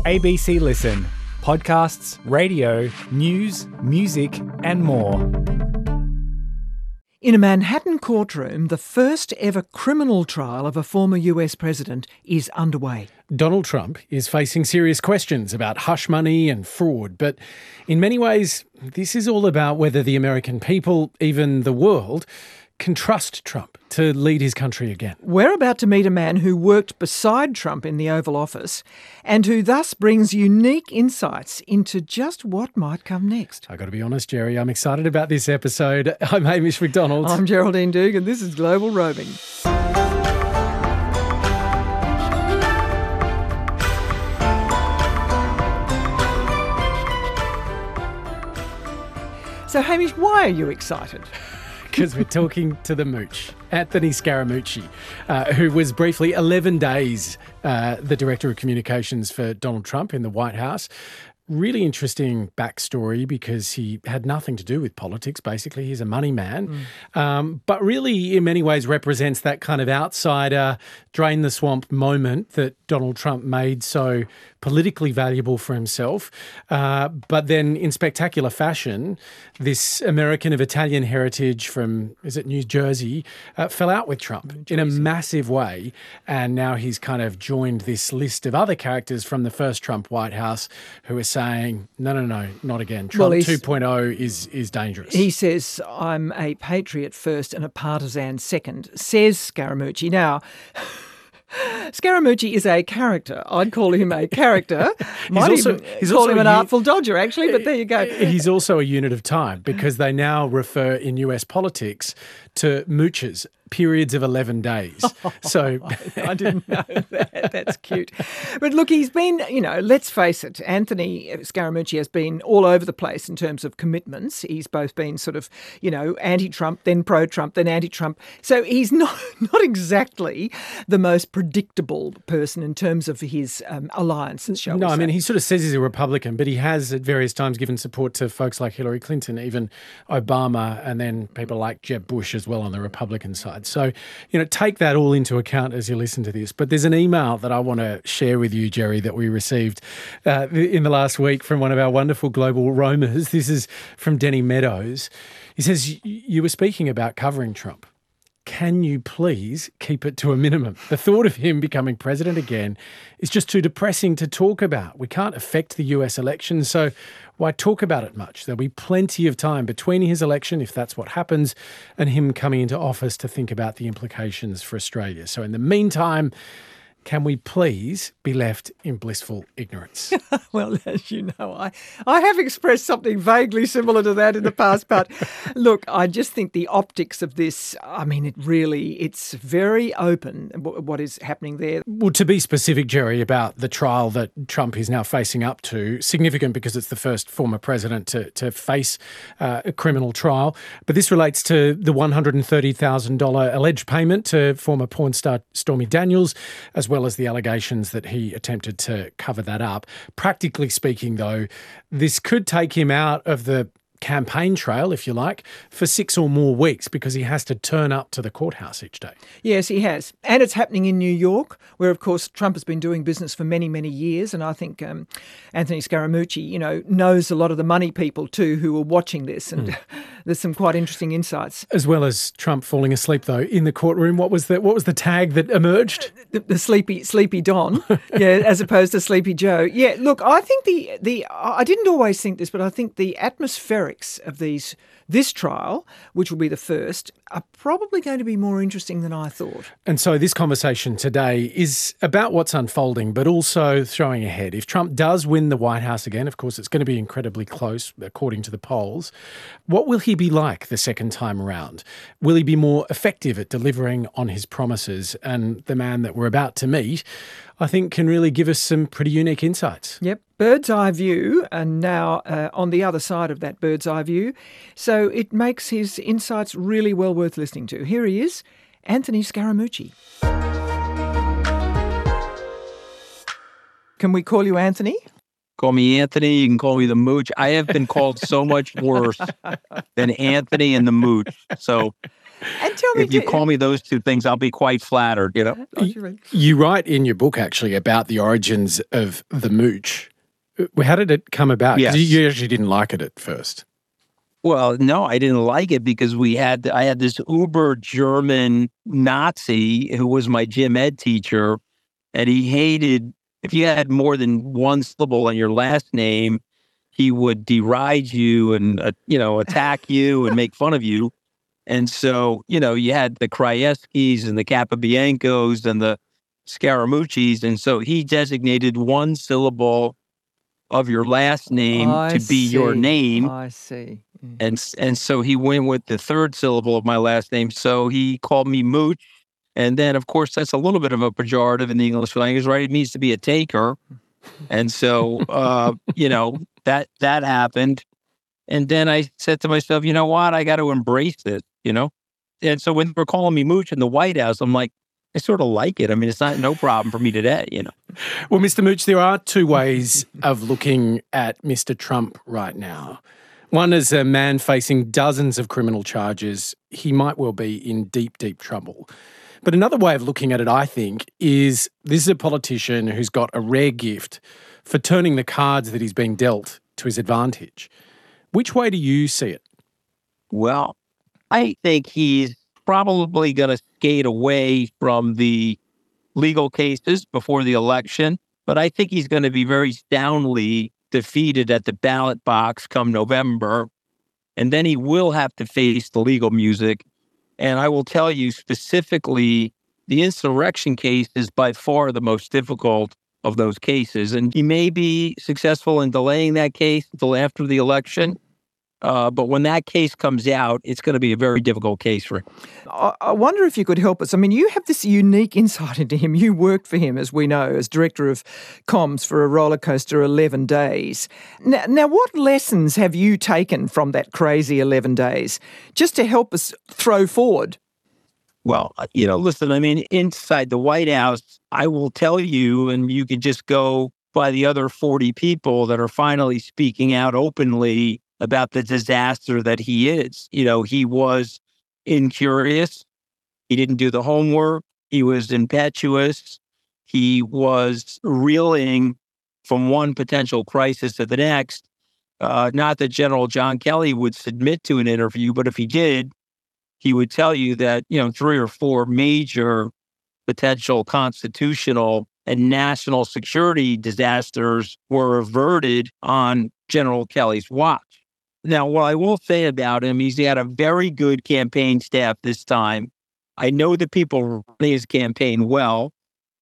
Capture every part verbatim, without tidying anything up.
A B C Listen. Podcasts, radio, news, music and more. In a Manhattan courtroom, the first ever criminal trial of a former U S president is underway. Donald Trump is facing serious questions about hush money and fraud, but in many ways, this is all about whether the American people, even the world, can trust Trump to lead his country again. We're about to meet a man who worked beside Trump in the Oval Office and who thus brings unique insights into just what might come next. I got to be honest, Jerry, I'm excited about this episode. I'm Hamish McDonald. I'm Geraldine Dugan. This is Global Roaming. So, Hamish, why are you excited? Because we're talking to the mooch, Anthony Scaramucci, uh, who was briefly eleven days uh, the Director of Communications for Donald Trump in the White House. Really interesting backstory because he had nothing to do with politics, basically. He's a money man, mm. um, but really in many ways represents that kind of outsider, drain the swamp moment that Donald Trump made so politically valuable for himself. Uh, but then in spectacular fashion, this American of Italian heritage from, is it New Jersey, uh, fell out with Trump in a massive way. And now he's kind of joined this list of other characters from the first Trump White House who are saying, no, no, no, not again. Trump well, two point oh is, is dangerous. He says, I'm a patriot first and a partisan second, says Scaramucci. Now, Scaramucci is a character. I'd call him a character. Might he's also, even he's call also him an u- artful dodger, actually, but there you go. He's also a unit of time because they now refer in U S politics to mooches, periods of eleven days. So I didn't know that. That's cute. But look, he's been, you know, let's face it, Anthony Scaramucci has been all over the place in terms of commitments. He's both been sort of, you know, anti-Trump, then pro-Trump, then anti-Trump. So he's not, not exactly the most predictable person in terms of his um, alliances, shall no, we say. I mean, he sort of says he's a Republican, but he has at various times given support to folks like Hillary Clinton, even Obama, and then people like Jeb Bush as well on the Republican side. So, you know, take that all into account as you listen to this. But there's an email that I want to share with you, Jerry, that we received uh, in the last week from one of our wonderful global roamers. This is from Denny Meadows. He says, you were speaking about covering Trump. Can you please keep it to a minimum? The thought of him becoming president again is just too depressing to talk about. We can't affect the U S election, so why talk about it much? There'll be plenty of time between his election, if that's what happens, and him coming into office to think about the implications for Australia. So in the meantime, can we please be left in blissful ignorance? Well, as you know, I, I have expressed something vaguely similar to that in the past. But look, I just think the optics of this, I mean, it really, it's very open, what is happening there. Well, to be specific, Jerry, about the trial that Trump is now facing up to, significant because it's the first former president to, to face uh, a criminal trial. But this relates to the one hundred thirty thousand dollars alleged payment to former porn star Stormy Daniels, as well as the allegations that he attempted to cover that up. Practically speaking, though, this could take him out of the campaign trail, if you like, for six or more weeks because he has to turn up to the courthouse each day. Yes, he has. And it's happening in New York, where, of course, Trump has been doing business for many, many years. And I think um, Anthony Scaramucci, you know, knows a lot of the money people, too, who are watching this. And mm. there's some quite interesting insights. As well as Trump falling asleep, though, in the courtroom. What was the, what was the tag that emerged? The, the sleepy sleepy Don, yeah, as opposed to Sleepy Joe. Yeah, look, I think the, the I didn't always think this, but I think the atmospherics of these this trial, which will be the first, are probably going to be more interesting than I thought. And so this conversation today is about what's unfolding, but also throwing ahead. If Trump does win the White House again, of course, it's going to be incredibly close, according to the polls. What will he be like the second time around? Will he be more effective at delivering on his promises? And the man that we're about to meet, I think, can really give us some pretty unique insights. Yep. Bird's eye view, and now uh, on the other side of that bird's eye view. So it makes his insights really well worth listening to. Here he is, Anthony Scaramucci. Can we call you Anthony? Call me Anthony. You can call me the Mooch. I have been called so much worse than Anthony and the Mooch. So And tell me, If you do- call me those two things, I'll be quite flattered, you know? You, you write in your book, actually, about the origins of the mooch. How did it come about? 'Cause Yes. you, you actually didn't like it at first. Well, no, I didn't like it because we had, I had this uber German Nazi who was my gym ed teacher, and he hated, if you had more than one syllable in your last name, he would deride you and, uh, you know, attack you and make fun of you. And so, you know, you had the Krajewskis and the Capobiancos and the Scaramucci's. And so he designated one syllable of your last name I to be your see. name. I see. Mm. And and so he went with the third syllable of my last name. So he called me Mooch. And then, of course, that's a little bit of a pejorative in the English language, right? It means to be a taker. And so, uh, you know, that that happened. And then I said to myself, you know what? I got to embrace this, you know? And so when they were calling me Mooch in the White House, I'm like, I sort of like it. I mean, it's not no problem for me today, you know? Well, Mister Mooch, there are two ways of looking at Mister Trump right now. One is a man facing dozens of criminal charges. He might well be in deep, deep trouble. But another way of looking at it, I think, is this is a politician who's got a rare gift for turning the cards that he's being dealt to his advantage. Which way do you see it? Well, I think he's probably going to skate away from the legal cases before the election, but I think he's going to be very soundly defeated at the ballot box come November, and then he will have to face the legal music. And I will tell you specifically, the insurrection case is by far the most difficult of those cases, and he may be successful in delaying that case until after the election. Uh, but when that case comes out, it's going to be a very difficult case for him. I I wonder if you could help us. I mean, you have this unique insight into him. You worked for him, as we know, as director of comms for a roller coaster eleven days. Now, now, what lessons have you taken from that crazy eleven days, just to help us throw forward? Well, uh, you know, listen, I mean, inside the White House, I will tell you, and you could just go by the other forty people that are finally speaking out openly about the disaster that he is. You know, he was incurious. He didn't do the homework. He was impetuous. He was reeling from one potential crisis to the next. Uh, not that General John Kelly would submit to an interview, but if he did, he would tell you that, you know, three or four major potential constitutional and national security disasters were averted on General Kelly's watch. Now, what I will say about him, he's had a very good campaign staff this time. I know the people running his campaign well,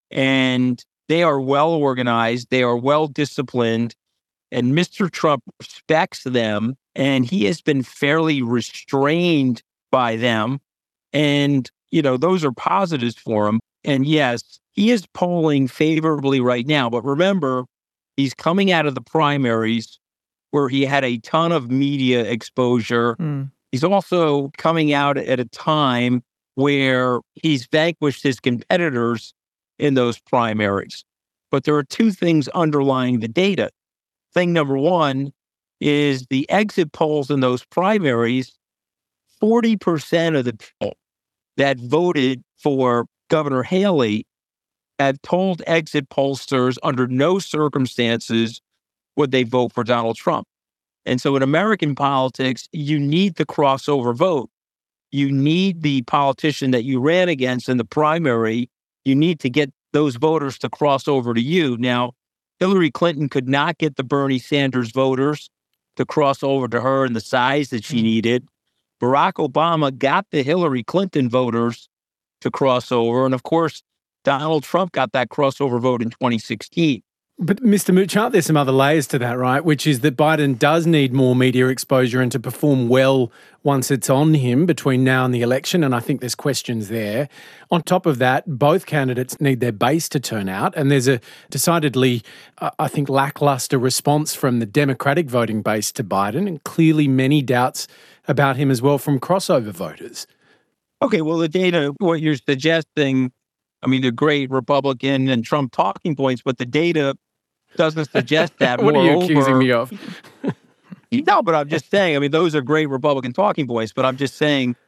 and they are well organized. They are well disciplined, and Mister Trump respects them, and he has been fairly restrained by them. And, you know, those are positives for him. And yes, he is polling favorably right now. But remember, he's coming out of the primaries where he had a ton of media exposure. Mm. He's also coming out at a time where he's vanquished his competitors in those primaries. But there are two things underlying the data. Thing number one is the exit polls in those primaries, forty percent of the people that voted for Governor Haley have told exit pollsters under no circumstances would they vote for Donald Trump. And so in American politics, you need the crossover vote. You need the politician that you ran against in the primary. You need to get those voters to cross over to you. Now, Hillary Clinton could not get the Bernie Sanders voters to cross over to her in the size that she needed. Barack Obama got the Hillary Clinton voters to cross over. And of course, Donald Trump got that crossover vote in twenty sixteen. But Mister Mooch, aren't there some other layers to that, right? Which is that Biden does need more media exposure and to perform well once it's on him between now and the election. And I think there's questions there. On top of that, both candidates need their base to turn out. And there's a decidedly, uh, I think, lackluster response from the Democratic voting base to Biden, and clearly many doubts about him as well from crossover voters. Okay, well, the data, what you're suggesting, I mean, they're great Republican and Trump talking points, but the data doesn't suggest that. What are you Moreover, accusing me of? No, but I'm just saying, I mean, those are great Republican talking points, but I'm just saying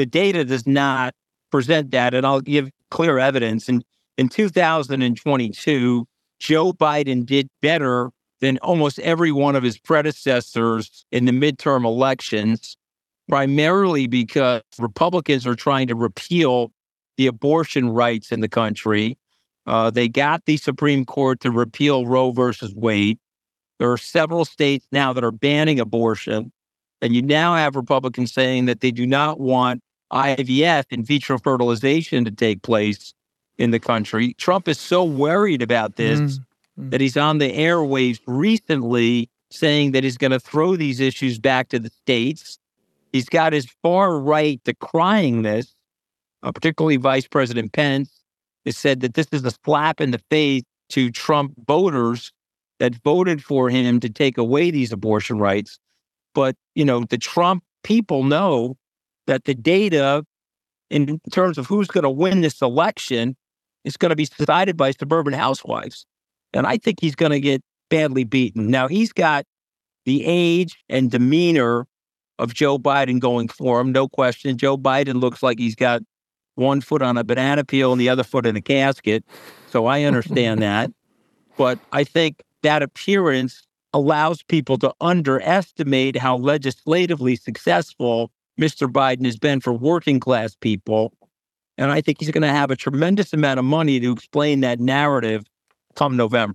the data does not present that. And I'll give clear evidence. In, in two thousand twenty-two, Joe Biden did better than almost every one of his predecessors in the midterm elections, primarily because Republicans are trying to repeal the abortion rights in the country. Uh, they got the Supreme Court to repeal Roe versus Wade. There are several states now that are banning abortion. And you now have Republicans saying that they do not want I V F, in vitro fertilization, to take place in the country. Trump is so worried about this mm, mm. that he's on the airwaves recently saying that he's going to throw these issues back to the states. He's got his far right decrying this, uh, particularly Vice President Pence has said that this is a slap in the face to Trump voters that voted for him to take away these abortion rights. But, you know, the Trump people know that the data in terms of who's going to win this election is going to be decided by suburban housewives. And I think he's going to get badly beaten. Now, he's got the age and demeanor of Joe Biden going for him, no question. Joe Biden looks like he's got one foot on a banana peel and the other foot in a casket. So I understand that. But I think that appearance allows people to underestimate how legislatively successful Mister Biden has been for working class people. And I think he's going to have a tremendous amount of money to explain that narrative come November.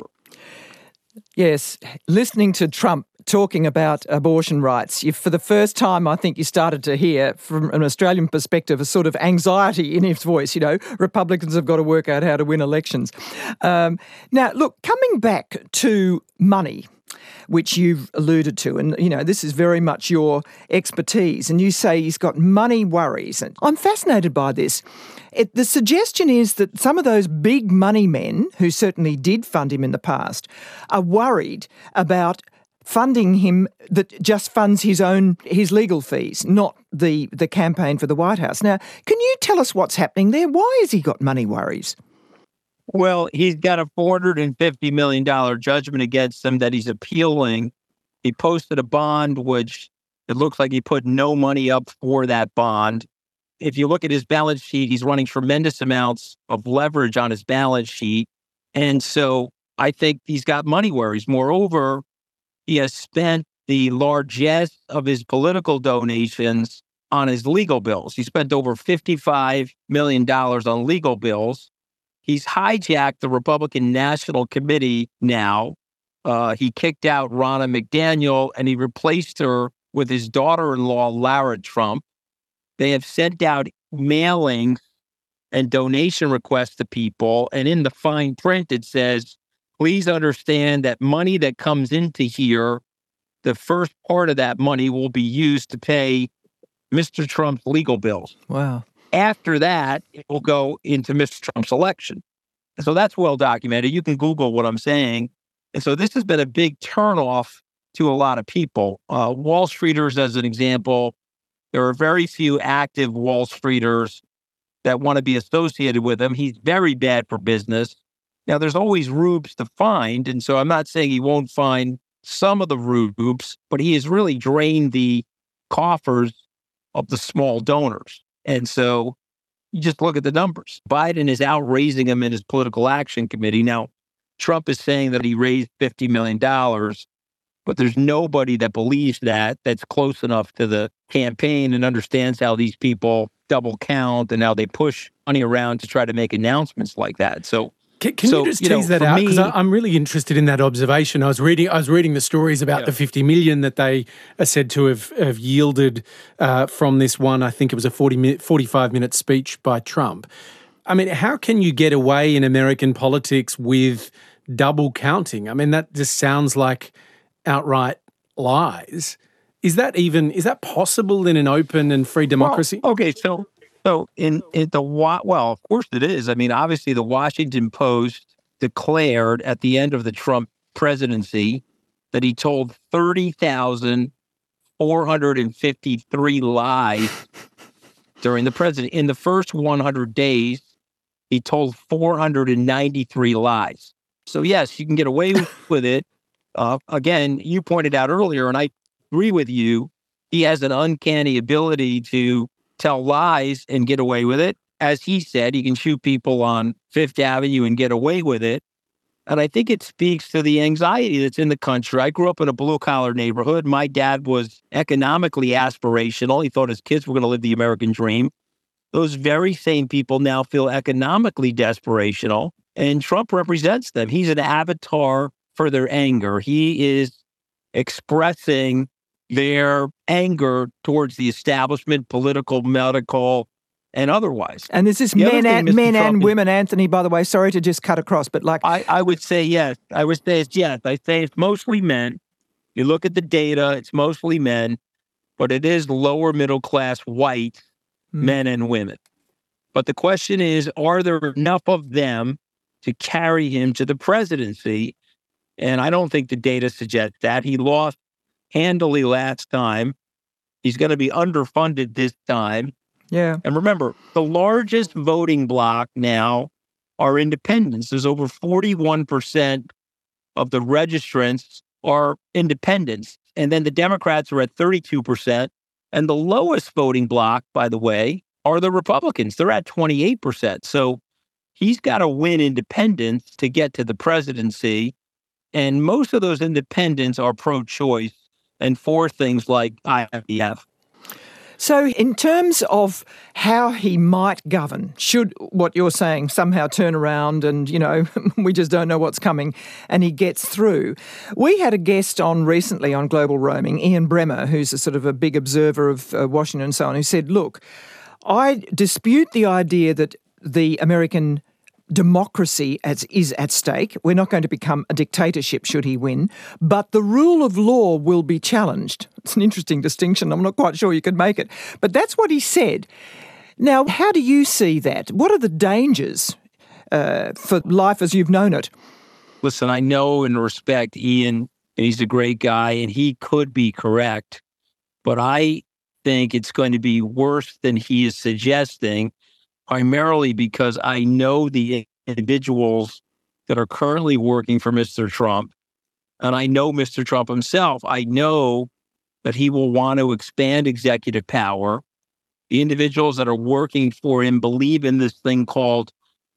Yes, listening to Trump talking about abortion rights, you, for the first time, I think you started to hear, from an Australian perspective, a sort of anxiety in his voice. You know, Republicans have got to work out how to win elections. Um, now, look, coming back to money, which you've alluded to, and, you know, this is very much your expertise, and you say he's got money worries. And I'm fascinated by this. It, the suggestion is that some of those big money men, who certainly did fund him in the past, are worried about funding him that just funds his own, his legal fees, not the, the campaign for the White House. Now, can you tell us what's happening there? Why has he got money worries? Well, he's got a four hundred fifty million dollars judgment against him that he's appealing. He posted a bond, which it looks like he put no money up for that bond. If you look at his balance sheet, he's running tremendous amounts of leverage on his balance sheet. And so I think he's got money worries. Moreover, he has spent the largesse of his political donations on his legal bills. He spent over fifty-five million dollars on legal bills. He's hijacked the Republican National Committee now. Uh, he kicked out Ronna McDaniel, and he replaced her with his daughter-in-law, Lara Trump. They have sent out mailings and donation requests to people. And in the fine print, it says, please understand that money that comes into here, the first part of that money will be used to pay Mister Trump's legal bills. Wow. After that, it will go into Mister Trump's election. And so that's well documented. You can Google what I'm saying. And so this has been a big turnoff to a lot of people. Uh, Wall Streeters, as an example, there are very few active Wall Streeters that want to be associated with him. He's very bad for business. Now, there's always rubes to find. And so I'm not saying he won't find some of the rubes, but he has really drained the coffers of the small donors. And so you just look at the numbers. Biden is out raising him in his political action committee. Now, Trump is saying that he raised fifty million dollars, but there's nobody that believes that, that's close enough to the campaign and understands how these people double count and how they push money around to try to make announcements like that. So Can, can so, you just you tease know, that out? me- Because I'm really interested in that observation. I was reading, I was reading the stories about Yeah. the fifty million that they are said to have, have yielded uh, from this one. I think it was a forty minute, forty-five minute speech by Trump. I mean, how can you get away in American politics with double counting? I mean, that just sounds like outright lies. Is that even, is that possible in an open and free democracy? Well, okay, so so in, in the, Wa- well, of course it is. I mean, obviously the Washington Post declared at the end of the Trump presidency that he told thirty thousand four hundred fifty-three lies during the presidency. In the first one hundred days, he told four hundred ninety-three lies. So yes, you can get away with it. Uh, again, you pointed out earlier, and I agree with you, he has an uncanny ability to tell lies and get away with it. As he said, he can shoot people on Fifth Avenue and get away with it. And I think it speaks to the anxiety that's in the country. I grew up in a blue-collar neighborhood. My dad was economically aspirational. He thought his kids were going to live the American dream. Those very same people now feel economically desperational, and Trump represents them. He's an avatar for their anger. He is expressing their anger towards the establishment, political, medical, and otherwise. And this is The other men thing, and Mister men Trump, and is- women, Anthony, by the way. Sorry to just cut across, but like I, I would say yes. I would say it's yes. I say it's mostly men. You look at the data, it's mostly men, but it is lower middle class white Mm. men and women. But the question is, are there enough of them to carry him to the presidency? And I don't think the data suggests that. He lost handily last time. He's going to be underfunded this time. yeah. And remember, the largest voting bloc now are independents. There's over forty-one percent of the registrants are independents. And then the Democrats are at thirty-two percent. And the lowest voting bloc, by the way, are the Republicans. They're at twenty-eight percent. So he's got to win independents to get to the presidency. And most of those independents are pro-choice and for things like I V F. So in terms of how he might govern, should what you're saying somehow turn around and, you know, we just don't know what's coming and he gets through. We had a guest on recently on Global Roaming, Ian Bremmer, who's a sort of a big observer of uh, Washington and so on, who said, look, I dispute the idea that the American democracy as is at stake. We're not going to become a dictatorship should he win, but the rule of law will be challenged. It's an interesting distinction. I'm not quite sure you could make it, but that's what he said. Now, how do you see that? What are the dangers uh, for life as you've known it? Listen, I know and respect Ian, and he's a great guy, and he could be correct, but I think it's going to be worse than he is suggesting, primarily because I know the individuals that are currently working for Mister Trump, and I know Mister Trump himself. I know that he will want to expand executive power. The individuals that are working for him believe in this thing called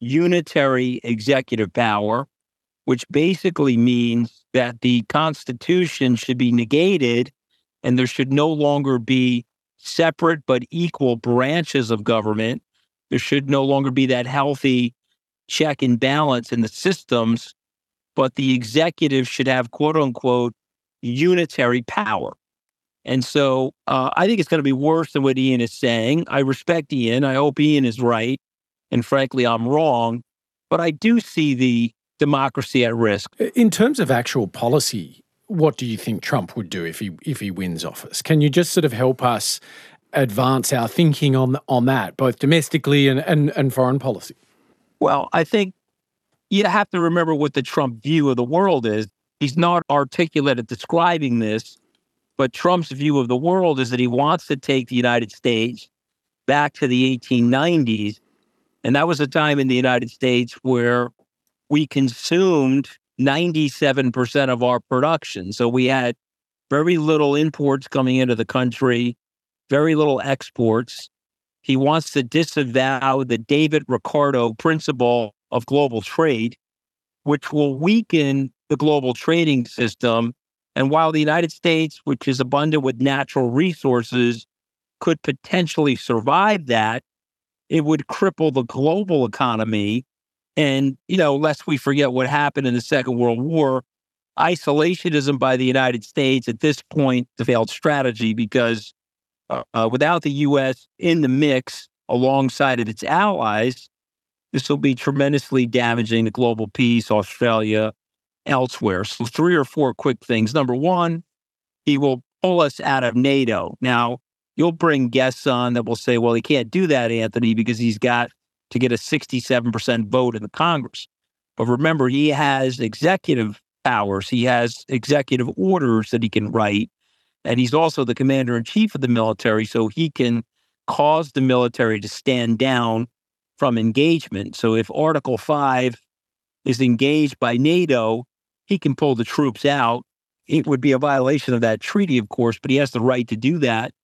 unitary executive power, which basically means that the Constitution should be negated and there should no longer be separate but equal branches of government. There should no longer be that healthy check and balance in the systems, but the executive should have, quote unquote, unitary power. And so uh, I think it's going to be worse than what Ian is saying. I respect Ian. I hope Ian is right. And frankly, I'm wrong. But I do see the democracy at risk. In terms of actual policy, what do you think Trump would do if he if he wins office? Can you just sort of help us advance our thinking on on that, both domestically and, and, and foreign policy? Well, I think you have to remember what the Trump view of the world is. He's not articulate at describing this, but Trump's view of the world is that he wants to take the United States back to the eighteen nineties. And that was a time in the United States where we consumed ninety-seven percent of our production. So we had very little imports coming into the country, very little exports. He wants to disavow the David Ricardo principle of global trade, which will weaken the global trading system. And while the United States, which is abundant with natural resources, could potentially survive that, it would cripple the global economy. And, you know, lest we forget what happened in the Second World War, isolationism by the United States at this point is a failed strategy because Uh, uh, without the U S in the mix alongside of its allies, this will be tremendously damaging to global peace, Australia, elsewhere. So three or four quick things. Number one, he will pull us out of NATO. Now, you'll bring guests on that will say, well, he can't do that, Anthony, because he's got to get a sixty-seven percent vote in the Congress. But remember, he has executive powers. He has executive orders that he can write. And he's also the commander-in-chief of the military, so he can cause the military to stand down from engagement. So if Article five is engaged by NATO, he can pull the troops out. It would be a violation of that treaty, of course, but he has the right to do that.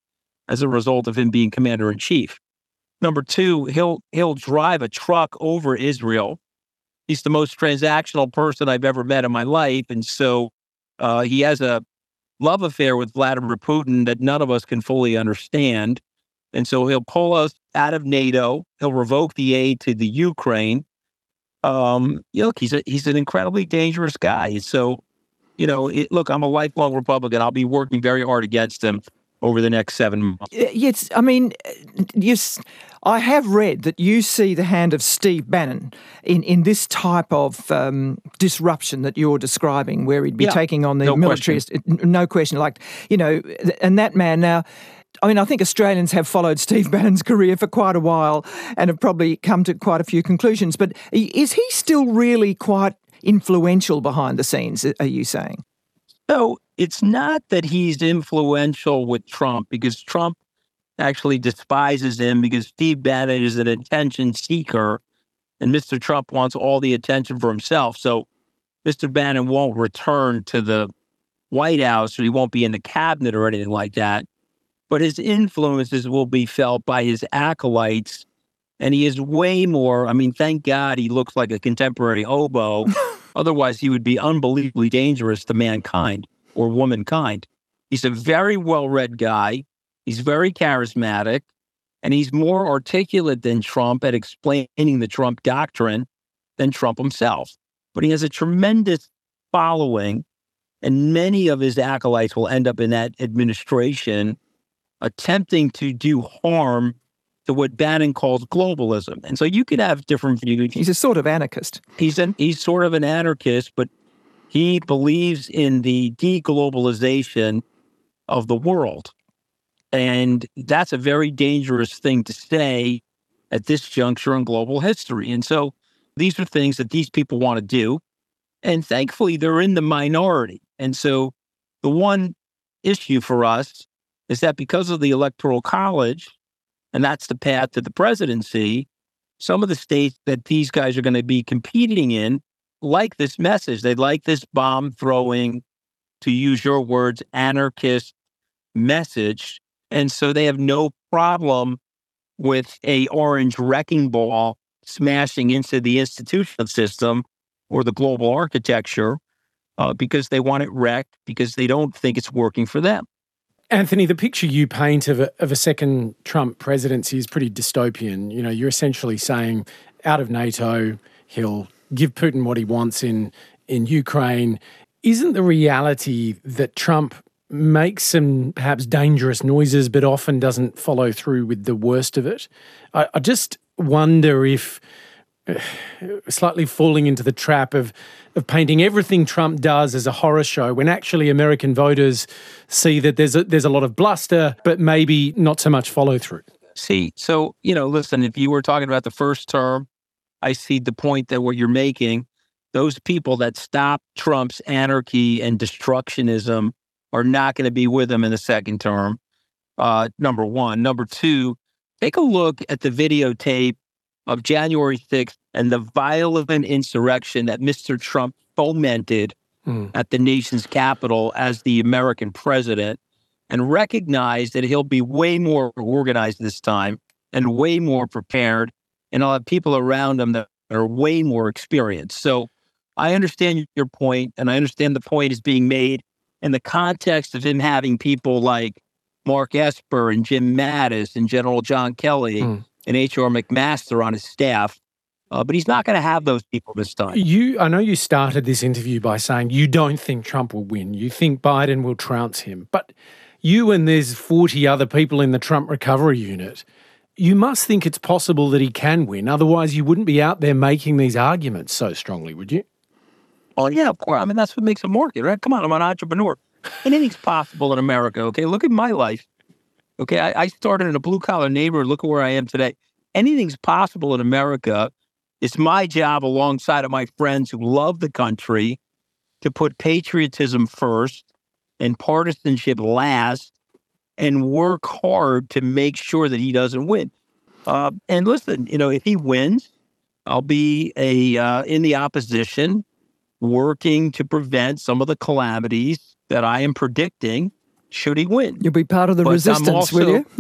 as a result of him being commander in chief. Number two, he'll he'll drive a truck over Israel. He's the most transactional person I've ever met in my life. And so uh, he has a love affair with Vladimir Putin that none of us can fully understand. And so he'll pull us out of NATO. He'll revoke the aid to the Ukraine. Um, look, he's a, he's an incredibly dangerous guy. So, you know, it, look, I'm a lifelong Republican. I'll be working very hard against him over the next seven months. Yes, I mean, yes, I have read that you see the hand of Steve Bannon in, in this type of um, disruption that you're describing, where he'd be Yeah, taking on the no military. question. No question. Like, you know, and that man now, I mean, I think Australians have followed Steve Bannon's career for quite a while and have probably come to quite a few conclusions. But is he still really quite influential behind the scenes, are you saying? So it's not that he's influential with Trump, because Trump actually despises him, because Steve Bannon is an attention seeker and Mister Trump wants all the attention for himself. So Mister Bannon won't return to the White House, or he won't be in the cabinet or anything like that. But his influences will be felt by his acolytes. And he is way more, I mean, thank God he looks like a contemporary hobo. Otherwise, he would be unbelievably dangerous to mankind or womankind. He's a very well-read guy. He's very charismatic. And he's more articulate than Trump at explaining the Trump doctrine than Trump himself. But he has a tremendous following. And many of his acolytes will end up in that administration attempting to do harm to what Bannon calls globalism. And so you could have different views. He's a sort of anarchist. He's an, he's sort of an anarchist, but he believes in the deglobalization of the world. And that's a very dangerous thing to say at this juncture in global history. And so these are things that these people want to do. And thankfully, they're in the minority. And so the one issue for us is that because of the Electoral College, and that's the path to the presidency, some of the states that these guys are going to be competing in like this message. They like this bomb-throwing, to use your words, anarchist message. And so they have no problem with a orange wrecking ball smashing into the institutional system or the global architecture uh, because they want it wrecked, because they don't think it's working for them. Anthony, the picture you paint of a, of a second Trump presidency is pretty dystopian. You know, you're essentially saying out of NATO, he'll give Putin what he wants in, in Ukraine. Isn't the reality that Trump makes some perhaps dangerous noises, but often doesn't follow through with the worst of it? I, I just wonder if uh, slightly falling into the trap of of painting everything Trump does as a horror show, when actually American voters see that there's a, there's a lot of bluster, but maybe not so much follow through. See, so, you know, listen, if you were talking about the first term, I see the point that what you're making, those people that stop Trump's anarchy and destructionism are not going to be with him in the second term, uh, number one. Number two, take a look at the videotape of January sixth and the violent insurrection that Mister Trump fomented mm. at the nation's capital as the American president, and recognize that he'll be way more organized this time and way more prepared, and he'll have people around him that are way more experienced. So I understand your point, and I understand the point is being made in the context of him having people like Mark Esper and Jim Mattis and General John Kelly mm. and H R McMaster on his staff. Uh, but he's not going to have those people this time. You, I know you started this interview by saying you don't think Trump will win. You think Biden will trounce him. But you and there's forty other people in the Trump recovery unit, you must think it's possible that he can win. Otherwise, you wouldn't be out there making these arguments so strongly, would you? Oh, yeah, of course. I mean, that's what makes a market, right? Come on, I'm an entrepreneur. Anything's possible in America, okay? Look at my life. Okay, I, I started in a blue-collar neighborhood. Look at where I am today. Anything's possible in America. It's my job, alongside of my friends who love the country, to put patriotism first and partisanship last and work hard to make sure that he doesn't win. Uh, and listen, you know, if he wins, I'll be a uh, in the opposition, working to prevent some of the calamities that I am predicting should he win. You'll be part of the But I'm resistance, also- will you?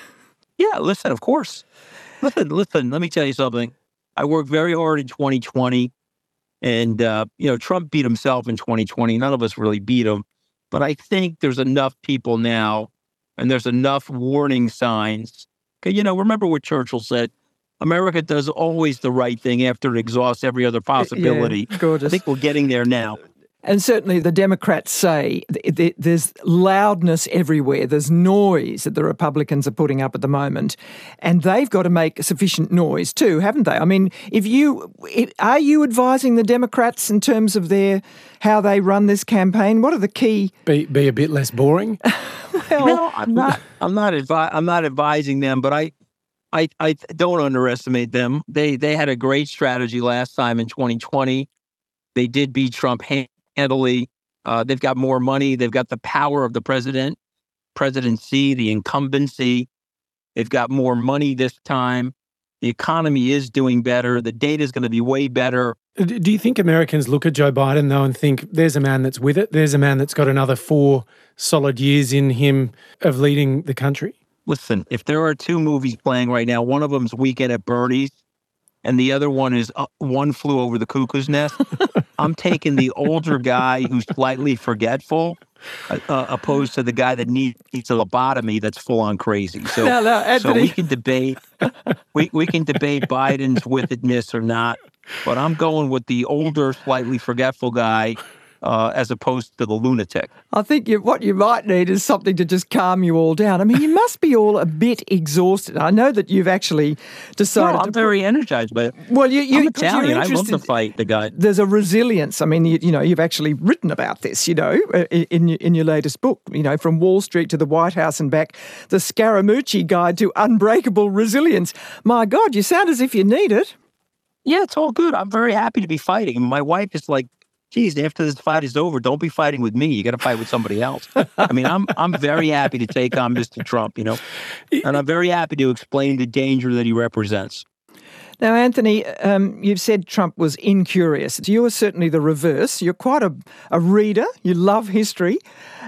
Yeah, listen, of course. Listen, listen, let me tell you something. I worked very hard in twenty twenty, and, uh, you know, Trump beat himself in twenty twenty. None of us really beat him. But I think there's enough people now, and there's enough warning signs. Okay, you know, remember what Churchill said? America does always the right thing after it exhausts every other possibility. Yeah, gorgeous. I think we're getting there now. And certainly the Democrats say th- th- there's loudness everywhere. There's noise that the Republicans are putting up at the moment. And they've got to make sufficient noise too, haven't they? I mean, if you if, are you advising the Democrats in terms of their how they run this campaign? What are the key... Be be a bit less boring. Well, No, I'm not. I'm not. Advi- I'm not advising them, but I, I, I don't underestimate them. They they had a great strategy last time in twenty twenty. They did beat Trump handily. Uh, they've got more money. They've got the power of the president, presidency, the incumbency. They've got more money this time. The economy is doing better. The data is going to be way better. D- Do you think Americans look at Joe Biden, though, and think there's a man that's with it? There's a man that's got another four solid years in him of leading the country? Listen, if there are two movies playing right now, one of them's Weekend at Bernie's, and the other one is uh, One Flew Over the Cuckoo's Nest. I'm taking the older guy who's slightly forgetful, uh, uh, opposed to the guy that needs, needs a lobotomy that's full on crazy. So, No, no, so Anthony. we can debate. We we can debate Biden's withedness or not, but I'm going with the older, slightly forgetful guy. Uh, as opposed to the lunatic. I think you, what you might need is something to just calm you all down. I mean, you must be all a bit exhausted. I know that you've actually decided No, to... I'm very energized by it. Well, you, you, I'm 'cause you're Italian. I love to interested- fight the guy. There's a resilience. I mean, you, you know, you've actually written about this, you know, in your, in your latest book, you know, From Wall Street to the White House and Back, the Scaramucci Guide to Unbreakable Resilience. My God, you sound as if you need it. Yeah, it's all good. I'm very happy to be fighting. My wife is like, geez, after this fight is over, don't be fighting with me. You got to fight with somebody else. I mean, I'm I'm very happy to take on Mister Trump, you know, and I'm very happy to explain the danger that he represents. Now, Anthony, um, you've said Trump was incurious. You are certainly the reverse. You're quite a, a reader. You love history.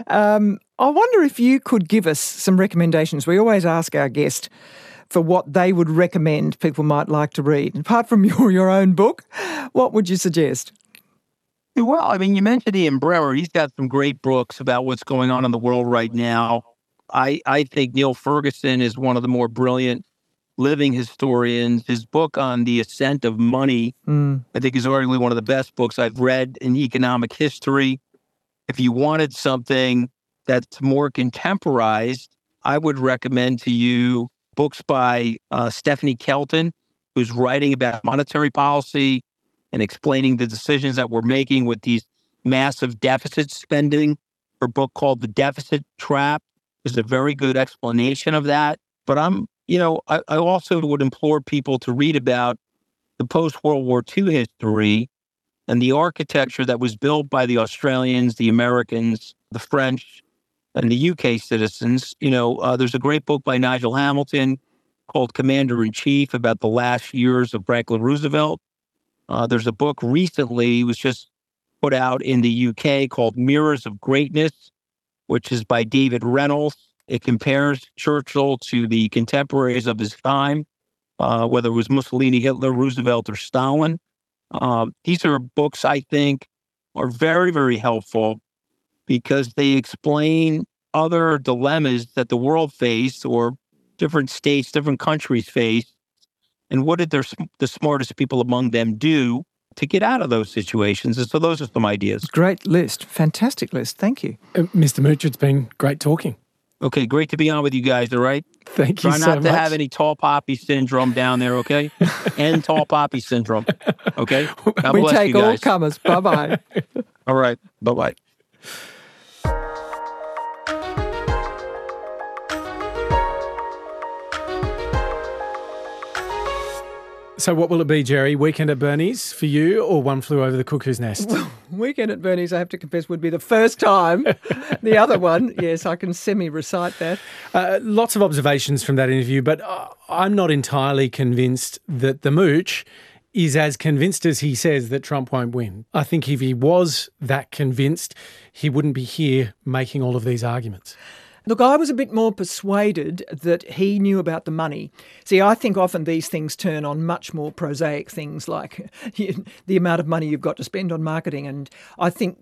Um, I wonder if you could give us some recommendations. We always ask our guest for what they would recommend people might like to read. Apart from your, your own book, what would you suggest? Well, I mean, you mentioned Ian Bremmer. He's got some great books about what's going on in the world right now. I, I think Neil Ferguson is one of the more brilliant living historians. His book on the ascent of money, Mm. I think, is arguably one of the best books I've read in economic history. If you wanted something that's more contemporized, I would recommend to you books by uh, Stephanie Kelton, who's writing about monetary policy and explaining the decisions that we're making with these massive deficit spending. Her book called The Deficit Trap is a very good explanation of that. But I'm, you know, I, I also would implore people to read about the post-World War Two history and the architecture that was built by the Australians, the Americans, the French, and the U K citizens. You know, uh, there's a great book by Nigel Hamilton called Commander-in-Chief about the last years of Franklin Roosevelt. Uh, there's a book recently, it was just put out in the U K called Mirrors of Greatness, which is by David Reynolds. It compares Churchill to the contemporaries of his time, uh, whether it was Mussolini, Hitler, Roosevelt, or Stalin. Um, these are books I think are very, very helpful because they explain other dilemmas that the world faced or different states, different countries face. And what did their, the smartest people among them do to get out of those situations? And so those are some ideas. Great list. Fantastic list. Thank you. Uh, Mister Mooch, it's been great talking. Okay, great to be on with you guys, all right? Thank you Try so not much. to have any tall poppy syndrome down there, okay? And tall poppy syndrome, okay? God we bless take you all guys. comers. Bye-bye. All right, bye-bye. So what will it be, Jerry? Weekend at Bernie's for you or One Flew Over the Cuckoo's Nest? Weekend at Bernie's, I have to confess, would be the first time. The other one, yes, I can semi-recite that. Uh, lots of observations from that interview, but uh, I'm not entirely convinced that the Mooch is as convinced as he says that Trump won't win. I think if he was that convinced, he wouldn't be here making all of these arguments. Look, I was a bit more persuaded that he knew about the money. See, I think often these things turn on much more prosaic things like the amount of money you've got to spend on marketing. And I think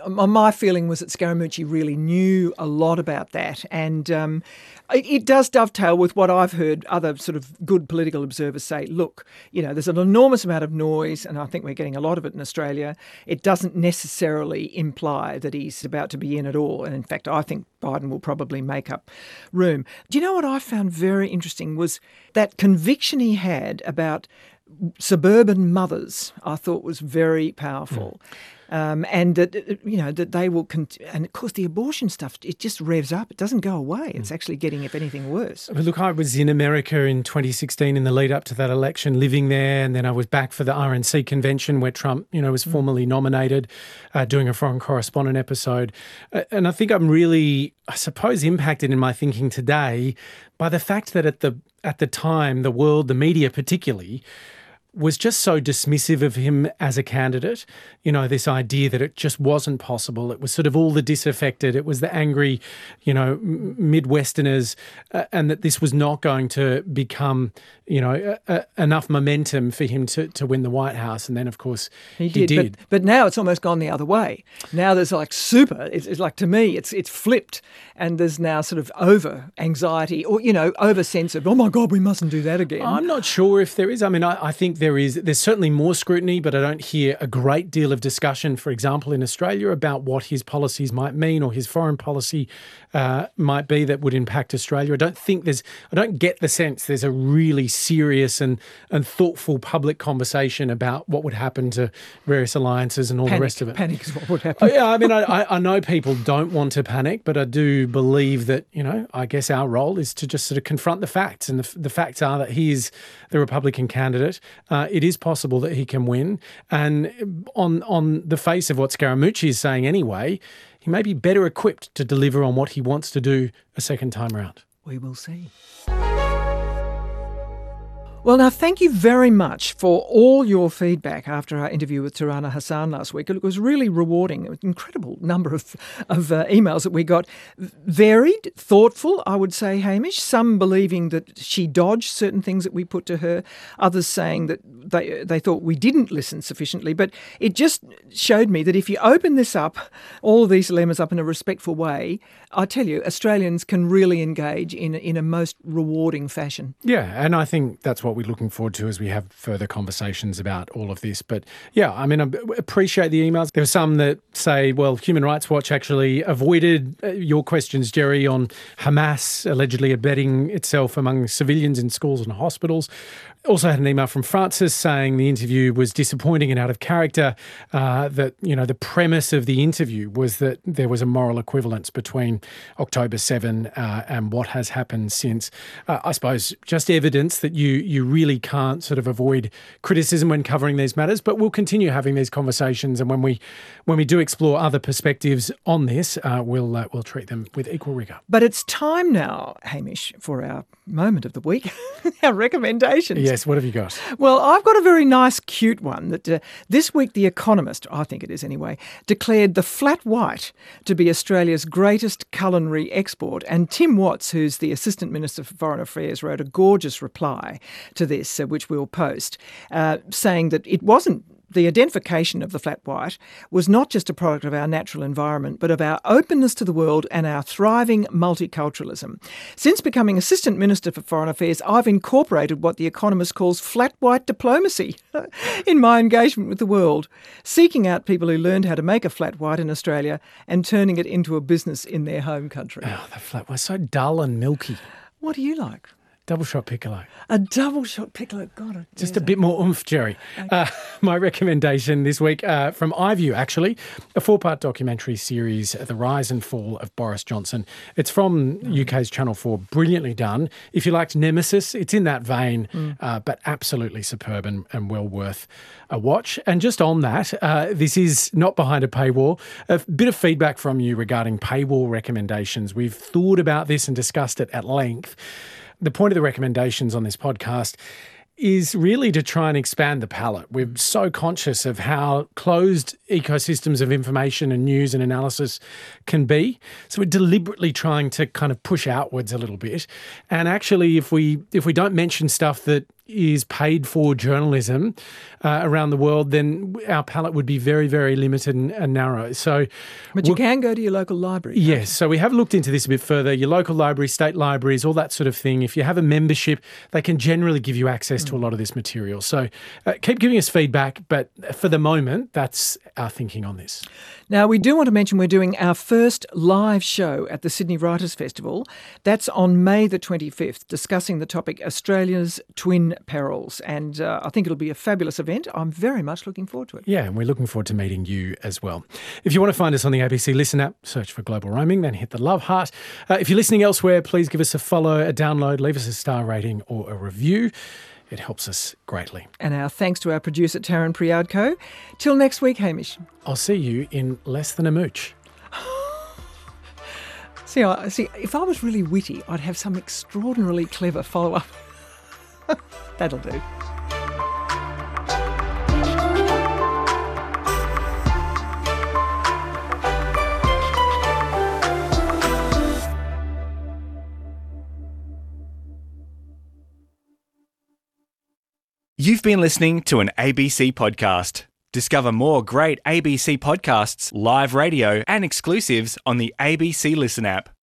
my feeling was that Scaramucci really knew a lot about that. And um, it, it does dovetail with what I've heard other sort of good political observers say. Look, you know, there's an enormous amount of noise, and I think we're getting a lot of it in Australia. It doesn't necessarily imply that he's about to be in at all. And in fact, I think Biden will probably make up room. Do you know what I found very interesting was that conviction he had about suburban mothers, I thought was very powerful. Mm. Um, and that, you know, that they will, cont- and of course the abortion stuff, it just revs up. It doesn't go away. It's actually getting, if anything, worse. Look, I was in America in twenty sixteen in the lead up to that election, living there, and then I was back for the R N C convention where Trump, you know, was formally nominated, uh, doing a foreign correspondent episode. Uh, and I think I'm really, I suppose, impacted in my thinking today by the fact that at the at the time, the world, the media particularly, was just so dismissive of him as a candidate. You know, this idea that it just wasn't possible. It was sort of all the disaffected. It was the angry, you know, Midwesterners, uh, and that this was not going to become, you know, uh, enough momentum for him to, to win the White House. And then, of course, he, he did. did. But, but now it's almost gone the other way. Now there's like super, it's, it's like, to me, it's it's flipped. And there's now sort of over anxiety or, you know, over sense of, oh my God, we mustn't do that again. I'm not sure if there is. I mean, I, I think there is, there's certainly more scrutiny, but I don't hear a great deal of discussion, for example, in Australia about what his policies might mean or his foreign policy uh, might be that would impact Australia. I don't think there's, I don't get the sense there's a really serious and, and thoughtful public conversation about what would happen to various alliances and all panic, the rest of it. Panic is what would happen. Oh, yeah, I mean, I, I know people don't want to panic, but I do believe that, you know, I guess our role is to just sort of confront the facts. And the, the facts are that he is the Republican candidate. Uh, it is possible that he can win. And on on the face of what Scaramucci is saying anyway, he may be better equipped to deliver on what he wants to do a second time around. We will see. Well, now, thank you very much for all your feedback after our interview with Tarana Hassan last week. It was really rewarding. It was an incredible number of, of uh, emails that we got. Varied, thoughtful, I would say, Hamish. Some believing that she dodged certain things that we put to her. Others saying that they, they thought we didn't listen sufficiently. But it just showed me that if you open this up, all of these dilemmas up in a respectful way, I tell you, Australians can really engage in, in a most rewarding fashion. Yeah, and I think that's what we're looking forward to as we have further conversations about all of this. But yeah, I mean, I appreciate the emails. There are some that say, well, Human Rights Watch actually avoided your questions, Jerry, on Hamas allegedly abetting itself among civilians in schools and hospitals. Also had an email from Francis saying the interview was disappointing and out of character, uh, that, you know, the premise of the interview was that there was a moral equivalence between October seventh uh, and what has happened since. Uh, I suppose just evidence that you you really can't sort of avoid criticism when covering these matters, but we'll continue having these conversations, and when we when we do explore other perspectives on this, uh, we'll uh, we'll treat them with equal rigour. But it's time now, Hamish, for our moment of the week, our recommendations. Yes, what have you got? Well, I've got a very nice, cute one that uh, this week The Economist, I think it is anyway, declared the flat white to be Australia's greatest culinary export. And Tim Watts, who's the Assistant Minister for Foreign Affairs, wrote a gorgeous reply to this, uh, which we'll post, uh, saying that it wasn't the identification of the flat white was not just a product of our natural environment, but of our openness to the world and our thriving multiculturalism. Since becoming Assistant Minister for Foreign Affairs, I've incorporated what The Economist calls flat white diplomacy in my engagement with the world, seeking out people who learned how to make a flat white in Australia and turning it into a business in their home country. Oh, the flat white, so dull and milky. What do you like? Double shot piccolo. A double shot piccolo. God, just a bit more oomph, Jerry. Okay. Uh, my recommendation this week uh, from iView, actually, a four-part documentary series, The Rise and Fall of Boris Johnson. It's from mm. U K's Channel four, brilliantly done. If you liked Nemesis, it's in that vein, mm. uh, but absolutely superb and, and well worth a watch. And just on that, uh, this is not behind a paywall. A bit of feedback from you regarding paywall recommendations. We've thought about this and discussed it at length. The point of the recommendations on this podcast is really to try and expand the palette. We're so conscious of how closed ecosystems of information and news and analysis can be. So we're deliberately trying to kind of push outwards a little bit. And actually, if we if we don't mention stuff that is paid for journalism uh, around the world, then our palette would be very, very limited and, and narrow. So, But you can go to your local library. Yes. So we have looked into this a bit further. Your local library, state libraries, all that sort of thing. If you have a membership, they can generally give you access to a lot of this material. So uh, keep giving us feedback. But for the moment, that's our thinking on this. Now, we do want to mention we're doing our first live show at the Sydney Writers' Festival. That's on May the twenty-fifth, discussing the topic Australia's Twin Perils. And uh, I think it'll be a fabulous event. I'm very much looking forward to it. Yeah, and we're looking forward to meeting you as well. If you want to find us on the A B C Listen app, search for Global Roaming, then hit the love heart. Uh, if you're listening elsewhere, please give us a follow, a download, leave us a star rating or a review. It helps us greatly. And our thanks to our producer, Taryn Priadko. Till next week, Hamish. I'll see you in less than a mooch. See, I, see, if I was really witty, I'd have some extraordinarily clever follow-up. That'll do. You've been listening to an A B C podcast. Discover more great A B C podcasts, live radio, and exclusives on the A B C Listen app.